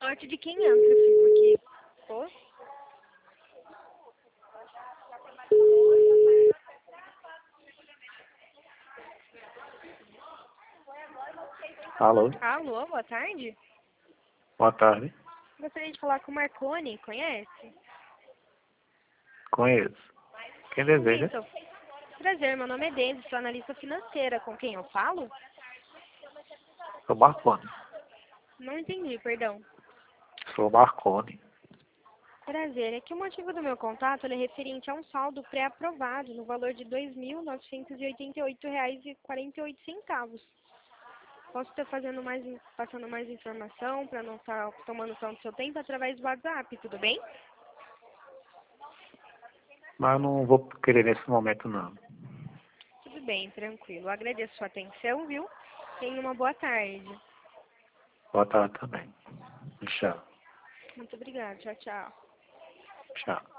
lote de 500, filho, porque... Pô. Alô, Alô, boa tarde. boa tarde. Gostaria de falar com o Marconi, conhece? Conheço. Quem deseja? Isso. Prazer, meu nome é Deise, sou analista financeira. Com quem eu falo? Sou Marconi. Não entendi, perdão. Sou Marconi. Prazer, é que o motivo do meu contato é referente a um saldo pré-aprovado no valor de R$ 2.988,48. Posso estar passando mais informação para não estar tomando tanto seu tempo através do WhatsApp, tudo bem? Mas eu não vou querer nesse momento, não. Tudo bem, tranquilo. Agradeço sua atenção, viu? Tenha uma boa tarde. Boa tarde também. Tchau. Muito obrigada. Tchau, tchau. Tchau.